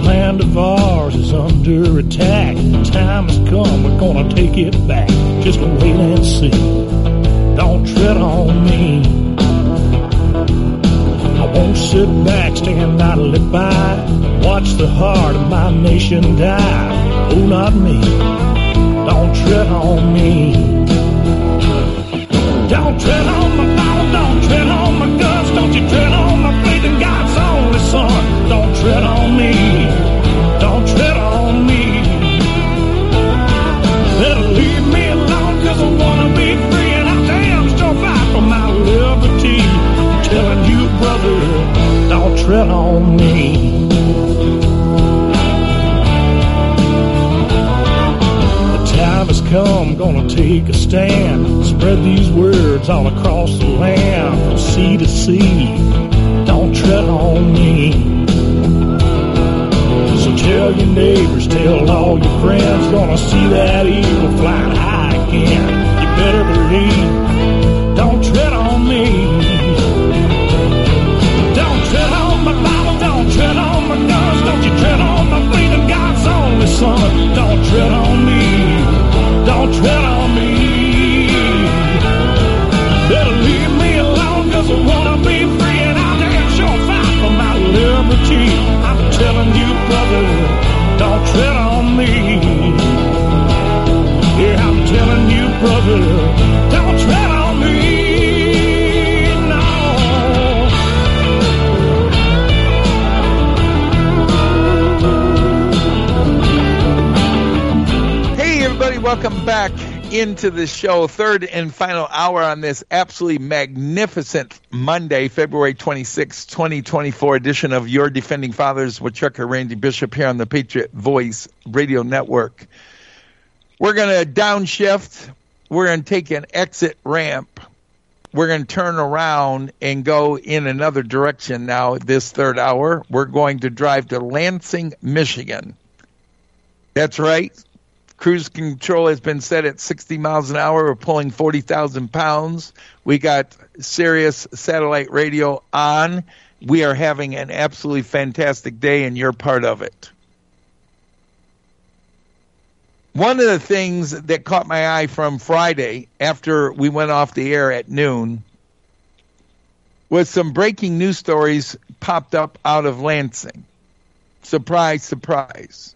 land of ours is under attack. The time has come, we're gonna take it back. Just wait and see. Don't tread on me. I won't sit back, stand idly by, watch the heart of my nation die. Oh, not me. Don't tread on me. Don't tread on my Bible, don't tread on my guts, don't you tread on my faith in God's only Son. Don't tread on me, don't tread on me. Better leave me alone, cause I wanna be free, and I damn sure fight for my liberty. I'm telling you, brother, don't tread on me. Time has come, gonna take a stand. Spread these words all across the land, from sea to sea. Don't tread on me. So tell your neighbors, tell all your friends, gonna see that eagle flying high again. You better believe, don't tread on me. Don't tread on my Bible, don't tread on my guns, don't you tread on my faith in God's only Son. Don't tread on me. Don't tread on me. Better leave me alone, cause I wanna be free, and I'll damn sure fight for my liberty. I'm telling you, brother, don't tread on me. Yeah, I'm telling you, brother, don't tread on me. No. Hey, everybody, welcome back into the show, third and final hour on this absolutely magnificent Monday, February 26, 2024 edition of Your Defending Fathers with Trucker Randy Bishop here on the Patriot Voice Radio Network. We're going to downshift. We're going to take an exit ramp. We're going to turn around and go in another direction now this third hour. We're going to drive to Lansing, Michigan. That's right. Cruise control has been set at 60 miles an hour. We're pulling 40,000 pounds. We got Sirius satellite radio on. We are having an absolutely fantastic day, and you're part of it. One of the things that caught my eye from Friday after we went off the air at noon was some breaking news stories popped up out of Lansing. Surprise, surprise.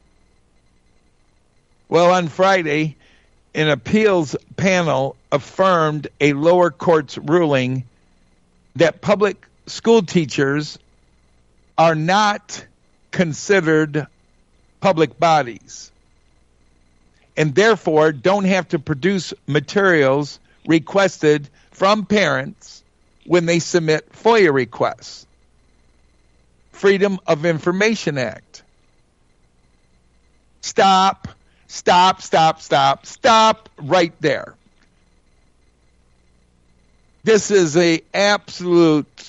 Well, on Friday, an appeals panel affirmed a lower court's ruling that public school teachers are not considered public bodies and therefore don't have to produce materials requested from parents when they submit FOIA requests. Freedom of Information Act. Stop right there. This is a absolute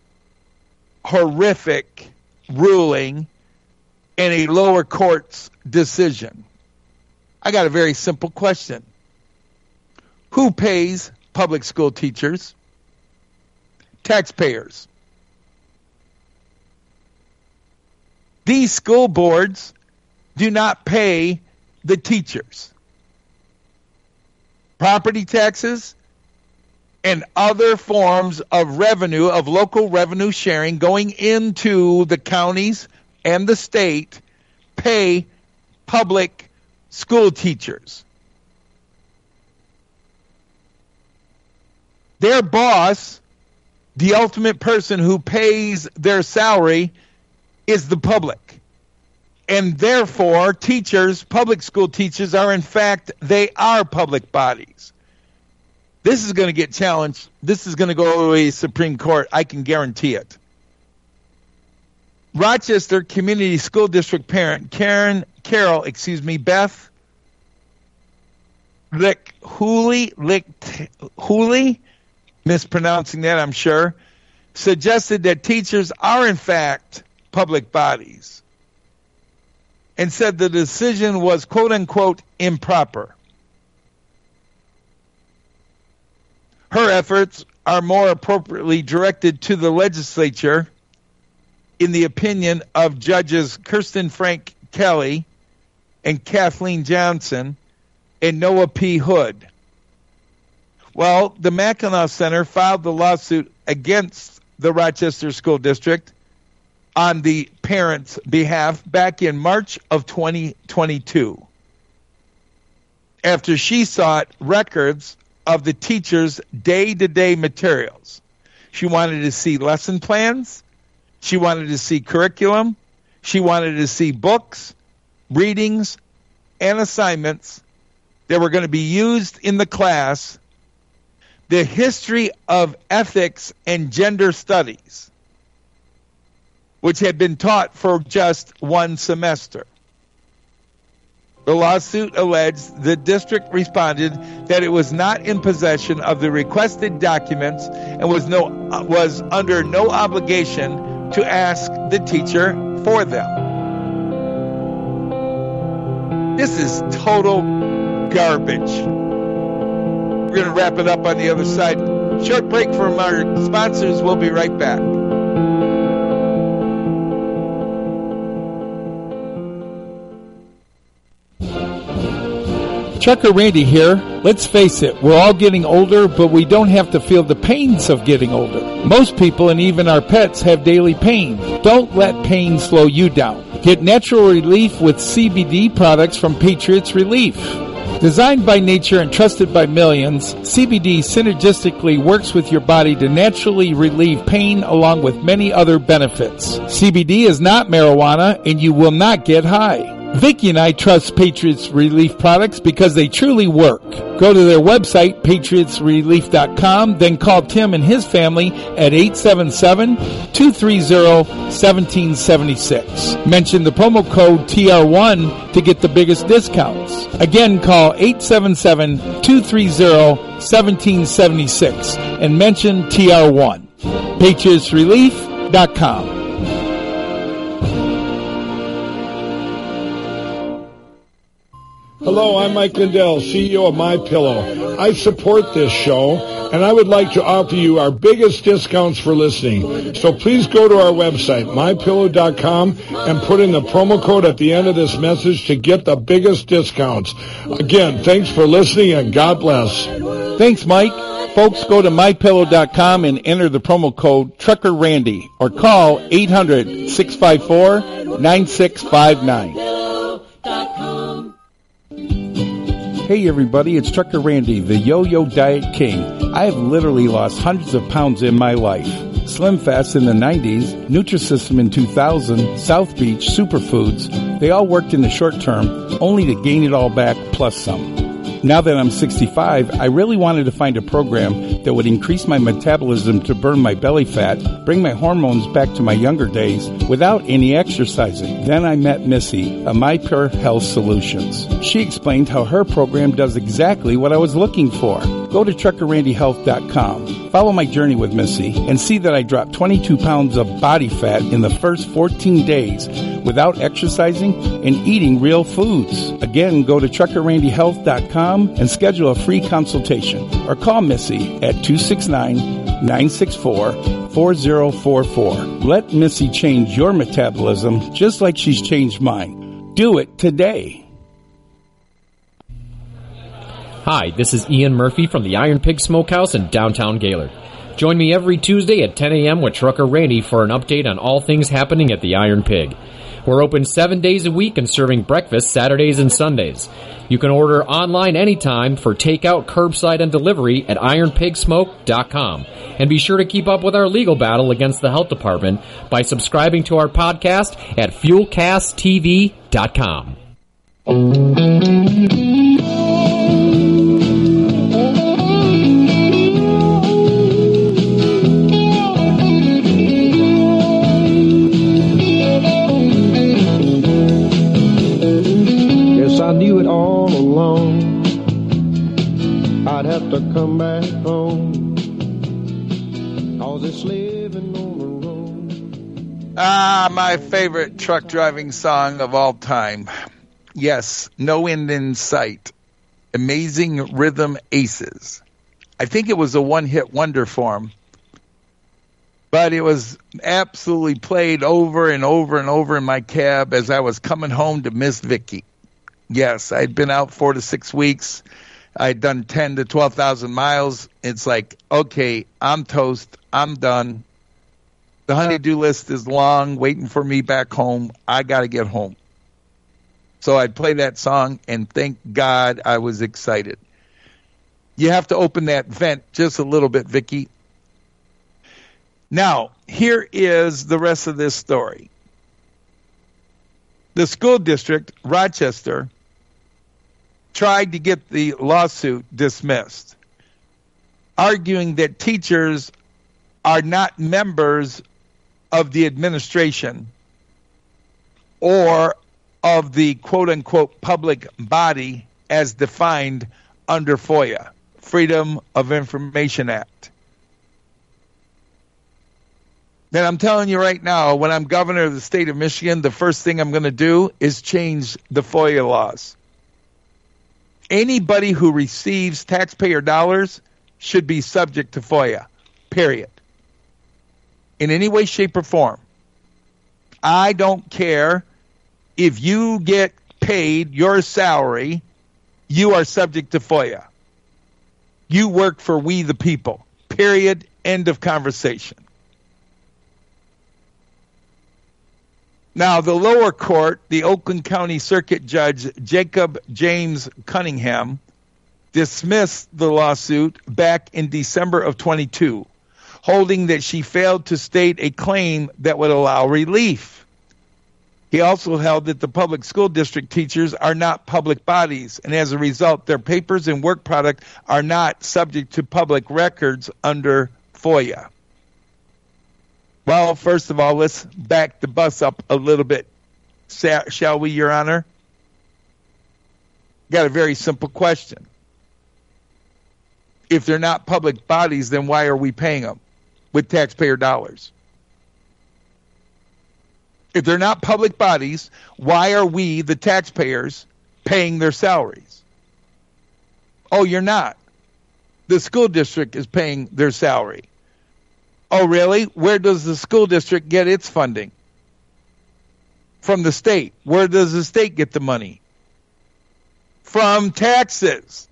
horrific ruling and a lower court's decision. I got a very simple question. Who pays public school teachers? Taxpayers. These school boards do not pay the teachers. Property taxes and other forms of revenue, of local revenue sharing going into the counties and the state, pay public school teachers. Their boss, the ultimate person who pays their salary, is the public. And therefore, teachers, public school teachers, are in fact, they are public bodies. This is going to get challenged. This is going to go to the Supreme Court. I can guarantee it. Rochester Community School District parent Beth Hooley, mispronouncing that, I'm sure, suggested that teachers are in fact public bodies, and said the decision was, quote-unquote, improper. Her efforts are more appropriately directed to the legislature in the opinion of Judges Kirsten Frank Kelly and Kathleen Johnson and Noah P. Hood. Well, the Mackinac Center filed the lawsuit against the Rochester School District on the parents' behalf back in March of 2022 after she sought records of the teachers' day-to-day materials. She wanted to see lesson plans. She wanted to see curriculum. She wanted to see books, readings, and assignments that were going to be used in the class, the history of ethics and gender studies, which had been taught for just one semester. The lawsuit alleged the district responded that it was not in possession of the requested documents and was under no obligation to ask the teacher for them. This is total garbage. We're going to wrap it up on the other side. Short break from our sponsors. We'll be right back. Trucker Randy here. Let's face it, we're all getting older, but we don't have to feel the pains of getting older. Most people and even our pets have daily pain. Don't let pain slow you down. Get natural relief with CBD products from Patriots Relief. Designed by nature and trusted by millions, CBD synergistically works with your body to naturally relieve pain along with many other benefits. CBD is not marijuana and you will not get high. Vicki and I trust Patriots Relief products because they truly work. Go to their website, patriotsrelief.com, then call Tim and his family at 877-230-1776. Mention the promo code TR1 to get the biggest discounts. Again, call 877-230-1776 and mention TR1. patriotsrelief.com. Hello, I'm Mike Lindell, CEO of MyPillow. I support this show, and I would like to offer you our biggest discounts for listening. So please go to our website, MyPillow.com, and put in the promo code at the end of this message to get the biggest discounts. Again, thanks for listening, and God bless. Thanks, Mike. Folks, go to MyPillow.com and enter the promo code TruckerRandy or call 800-654-9659. Hey everybody, it's Trucker Randy, the Yo-Yo Diet King. I have literally lost hundreds of pounds in my life. Slim Fast in the 90s, Nutrisystem in 2000, South Beach, Superfoods, they all worked in the short term, only to gain it all back plus some. Now that I'm 65, I really wanted to find a program that would increase my metabolism to burn my belly fat, bring my hormones back to my younger days without any exercising. Then I met Missy, a MyPure Health Solutions. She explained how her program does exactly what I was looking for. Go to TruckerRandyHealth.com. Follow my journey with Missy and see that I dropped 22 pounds of body fat in the first 14 days without exercising and eating real foods. Again, go to TruckerRandyHealth.com and schedule a free consultation or call Missy at 269-964-4044. Let Missy change your metabolism just like she's changed mine. Do it today. Hi, this is Ian Murphy from the Iron Pig Smokehouse in downtown Gaylord. Join me every Tuesday at 10 a.m. with Trucker Randy for an update on all things happening at the Iron Pig. We're open 7 days a week and serving breakfast Saturdays and Sundays. You can order online anytime for takeout, curbside, and delivery at ironpigsmoke.com. And be sure to keep up with our legal battle against the health department by subscribing to our podcast at fuelcasttv.com. I knew it all along. I'd have to come back home. All this living on the road. My favorite truck driving song of all time. Yes, No End in Sight. Amazing Rhythm Aces. I think it was a one-hit wonder for him. But it was absolutely played over and over and over in my cab as I was coming home to Miss Vicky. Yes, I'd been out 4 to 6 weeks. I'd done 10 to 12,000 miles. It's like, okay, I'm toast. I'm done. The honey-do list is long, waiting for me back home. I got to get home. So I'd play that song, and thank God I was excited. You have to open that vent just a little bit, Vicky. Now, here is the rest of this story. The school district, Rochester, tried to get the lawsuit dismissed, arguing that teachers are not members of the administration or of the quote-unquote public body as defined under FOIA, Freedom of Information Act. Then I'm telling you right now, when I'm governor of the state of Michigan, the first thing I'm going to do is change the FOIA laws. Anybody who receives taxpayer dollars should be subject to FOIA, period. In any way, shape, or form. I don't care if you get paid your salary, you are subject to FOIA. You work for we the people, period, end of conversation. Now, the lower court, the Oakland County Circuit Judge Jacob James Cunningham, dismissed the lawsuit back in December of 22, holding that she failed to state a claim that would allow relief. He also held that the public school district teachers are not public bodies, and as a result, their papers and work product are not subject to public records under FOIA. Well, first of all, let's back the bus up a little bit, shall we, Your Honor? Got a very simple question. If they're not public bodies, then why are we paying them with taxpayer dollars? If they're not public bodies, why are we, the taxpayers, paying their salaries? Oh, you're not. The school district is paying their salary. Oh, really? Where does the school district get its funding? From the state. Where does the state get the money? From taxes.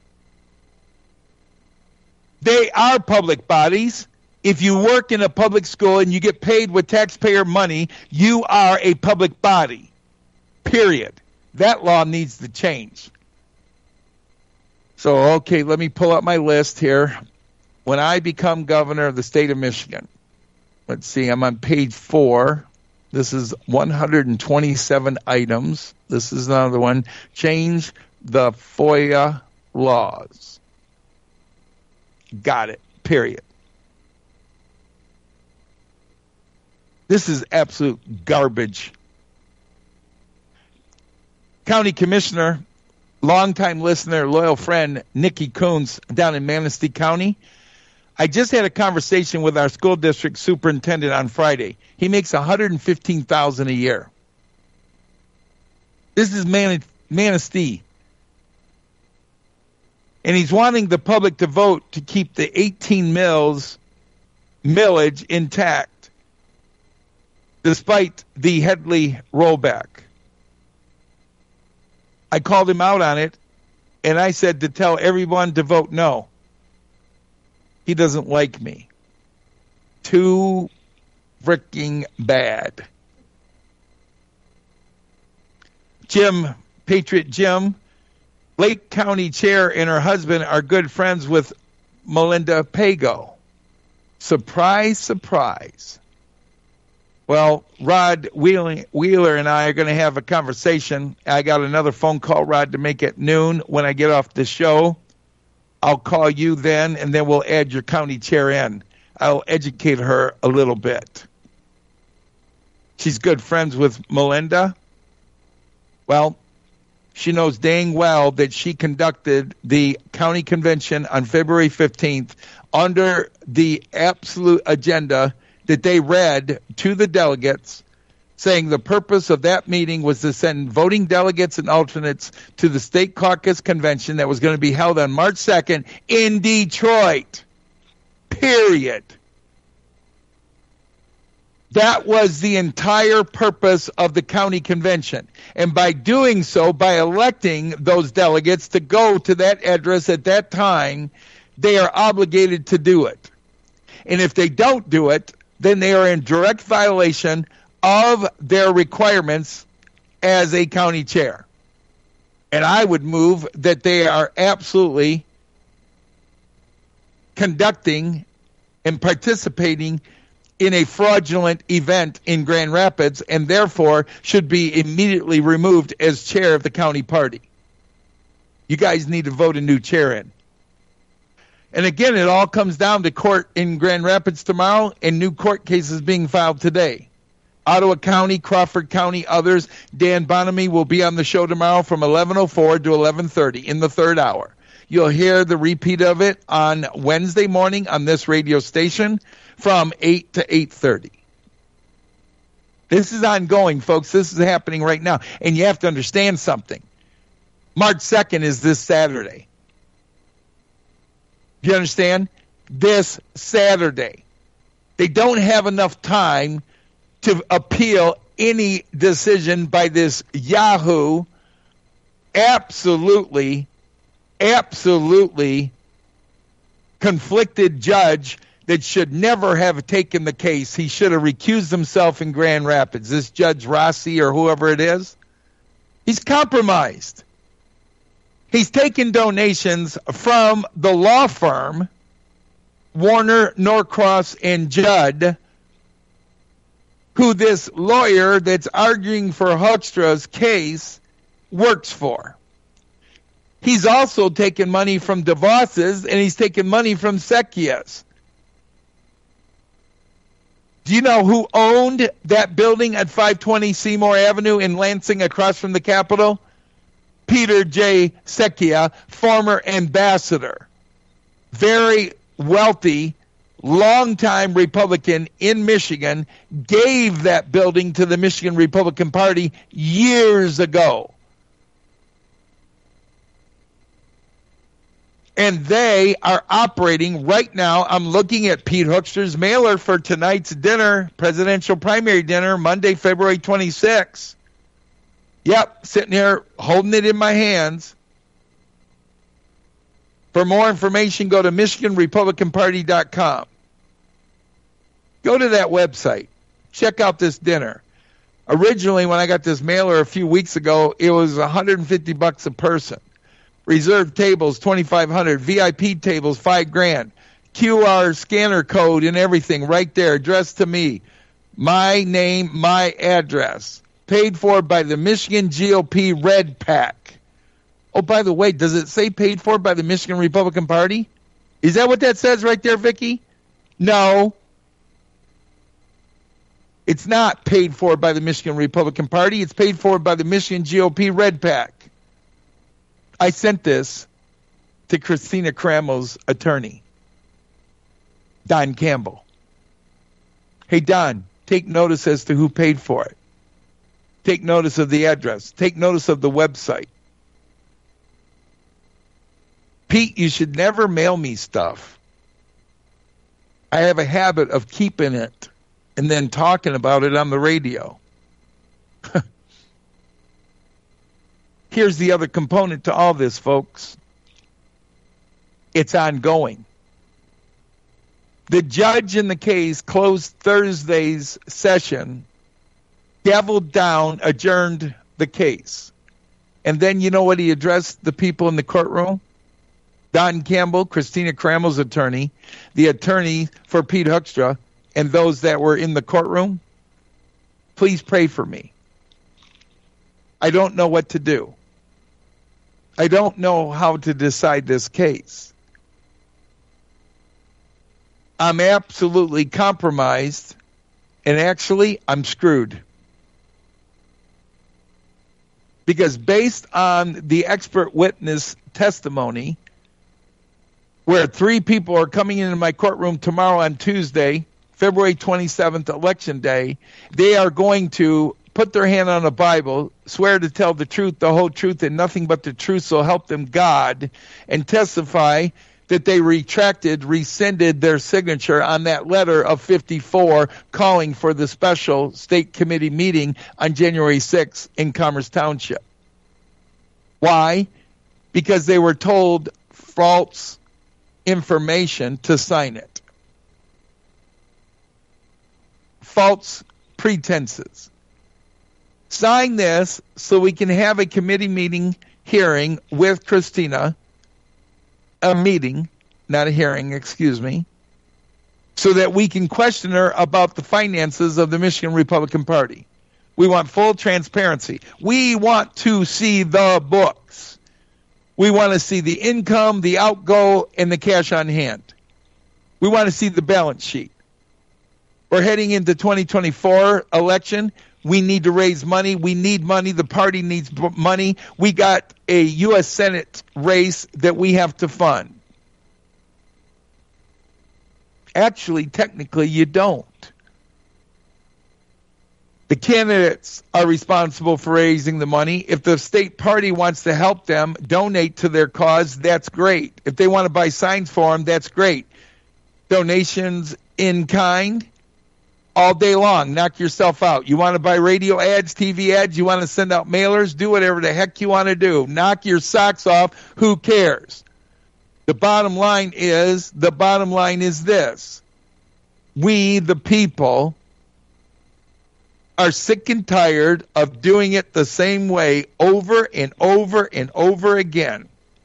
They are public bodies. If you work in a public school and you get paid with taxpayer money, you are a public body. Period. That law needs to change. So, okay, let me pull up my list here. When I become governor of the state of Michigan, let's see, I'm on page 4. This is 127 items. This is another one. Change the FOIA laws. Got it. Period. This is absolute garbage. County Commissioner, longtime listener, loyal friend, Nikki Coons down in Manistee County. I just had a conversation with our school district superintendent on Friday. He makes $115,000 a year. This is Manistee. And he's wanting the public to vote to keep the 18 millage intact, despite the Headley rollback. I called him out on it, and I said to tell everyone to vote no. He doesn't like me. Too freaking bad. Jim, Patriot Jim, Lake County Chair and her husband are good friends with Melinda Pago. Surprise, surprise. Well, Rod Wheeler and I are going to have a conversation. I got another phone call, Rod, to make at noon when I get off the show. I'll call you then, and then we'll add your county chair in. I'll educate her a little bit. She's good friends with Melinda. Well, she knows dang well that she conducted the county convention on February 15th under the absolute agenda that they read to the delegates, saying the purpose of that meeting was to send voting delegates and alternates to the state caucus convention that was going to be held on March 2nd in Detroit. Period. That was the entire purpose of the county convention. And by doing so, by electing those delegates to go to that address at that time, they are obligated to do it. And if they don't do it, then they are in direct violation of their requirements as a county chair. And I would move that they are absolutely conducting and participating in a fraudulent event in Grand Rapids, and therefore should be immediately removed as chair of the county party. You guys need to vote a new chair in. And again, it all comes down to court in Grand Rapids tomorrow and new court cases being filed today. Ottawa County, Crawford County, others. Dan Bonamy will be on the show tomorrow from 11:04 to 11:30 in the third hour. You'll hear the repeat of it on Wednesday morning on this radio station from 8 to 8:30. This is ongoing, folks. This is happening right now. And you have to understand something. March 2nd is this Saturday. Do you understand? This Saturday. They don't have enough time to appeal any decision by this Yahoo absolutely conflicted judge that should never have taken the case. He should have recused himself in Grand Rapids. This Judge Rossi or whoever it is, he's compromised. He's taken donations from the law firm Warner, Norcross, and Judd, who this lawyer that's arguing for Hoekstra's case works for. He's also taken money from DeVos's, and he's taken money from Secchia's. Do you know who owned that building at 520 Seymour Avenue in Lansing across from the Capitol? Peter J. Secchia, former ambassador. Very wealthy, longtime Republican in Michigan, gave that building to the Michigan Republican Party years ago. And they are operating right now. I'm looking at Pete Hoekstra's mailer for tonight's dinner, presidential primary dinner, Monday, February 26th. Yep, sitting here holding it in my hands. For more information, go to MichiganRepublicanParty.com. Go to that website. Check out this dinner. Originally, when I got this mailer a few weeks ago, it was $150 a person. Reserved tables, $2,500. VIP tables, $5,000. QR scanner code and everything right there, addressed to me. My name, my address. Paid for by the Michigan GOP Red PAC. Oh, by the way, does it say paid for by the Michigan Republican Party? Is that what that says right there, Vicki? No. It's not paid for by the Michigan Republican Party. It's paid for by the Michigan GOP Red PAC. I sent this to Christina Cramo's attorney, Don Campbell. Hey, Don, take notice as to who paid for it. Take notice of the address. Take notice of the website. Pete, you should never mail me stuff. I have a habit of keeping it and then talking about it on the radio. Here's the other component to all this, folks. It's ongoing. The judge in the case closed Thursday's session, gavelled down, adjourned the case. And then you know what he addressed the people in the courtroom? Don Campbell, Christina Cramo's attorney, the attorney for Pete Hoekstra, and those that were in the courtroom. Please pray for me. I don't know what to do. I don't know how to decide this case. I'm absolutely compromised, and actually, I'm screwed. Because based on the expert witness testimony, where 3 people are coming into my courtroom tomorrow on Tuesday, February 27th, Election Day, they are going to put their hand on a Bible, swear to tell the truth, the whole truth, and nothing but the truth, so help them God, and testify that they rescinded their signature on that letter of 54 calling for the special state committee meeting on January 6th in Commerce Township. Why? Because they were told false information to sign it. False pretenses. Sign this so we can have a committee meeting hearing with Christina, a meeting, not a hearing, excuse me, so that we can question her about the finances of the Michigan Republican Party. We want full transparency. We want to see the books. We want to see the income, the outgo, and the cash on hand. We want to see the balance sheet. We're heading into 2024 election. We need to raise money. We need money. The party needs money. We got a U.S. Senate race that we have to fund. Actually, technically, you don't. The candidates are responsible for raising the money. If the state party wants to help them donate to their cause, that's great. If they want to buy signs for them, that's great. Donations in kind, all day long. Knock yourself out. You want to buy radio ads, TV ads, you want to send out mailers, do whatever the heck you want to do. Knock your socks off. Who cares? The bottom line is this. We, the people, are sick and tired of doing it the same way over and over and over again.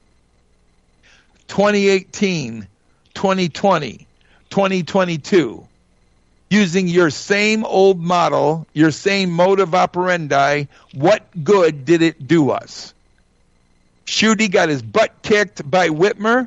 2018, 2020, 2022. Using your same old model, your same modus operandi, what good did it do us? Schuette got his butt kicked by Whitmer.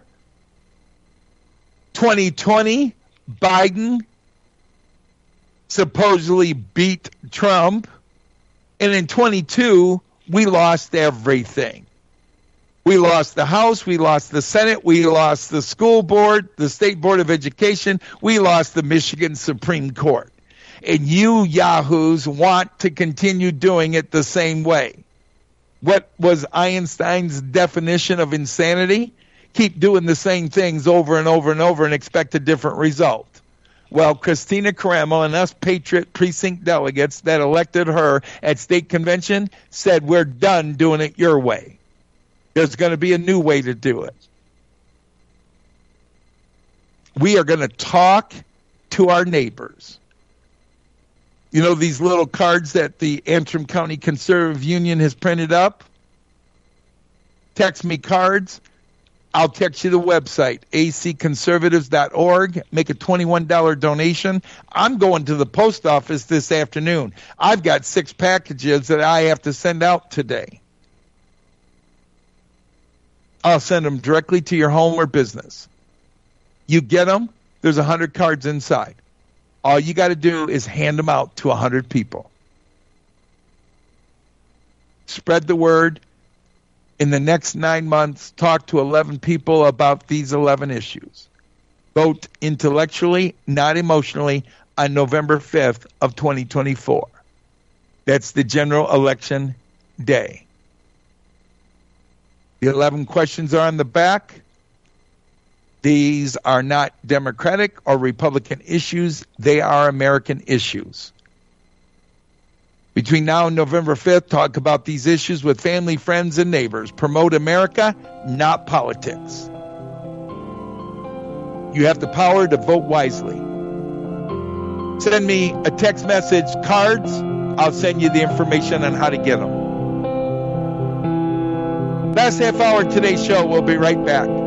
2020, Biden supposedly beat Trump. And in 22, we lost everything. We lost the House, we lost the Senate, we lost the school board, the State Board of Education, we lost the Michigan Supreme Court. And you yahoos want to continue doing it the same way. What was Einstein's definition of insanity? Keep doing the same things over and over and over and expect a different result. Well, Christina Caramo and us Patriot Precinct delegates that elected her at state convention said, we're done doing it your way. There's going to be a new way to do it. We are going to talk to our neighbors. You know these little cards that the Antrim County Conservative Union has printed up? Text me cards. I'll text you the website, acconservatives.org. Make a $21 donation. I'm going to the post office this afternoon. I've got 6 packages that I have to send out today. I'll send them directly to your home or business. You get them, there's 100 cards inside. All you got to do is hand them out to 100 people. Spread the word. In the next 9 months, talk to 11 people about these 11 issues. Vote intellectually, not emotionally, on November 5th of 2024. That's the general election day. The 11 questions are on the back. These are not Democratic or Republican issues. They are American issues. Between now and November 5th, talk about these issues with family, friends, and neighbors. Promote America, not politics. You have the power to vote wisely. Send me a text message, cards. I'll send you the information on how to get them. Last half hour of today's show. We'll be right back.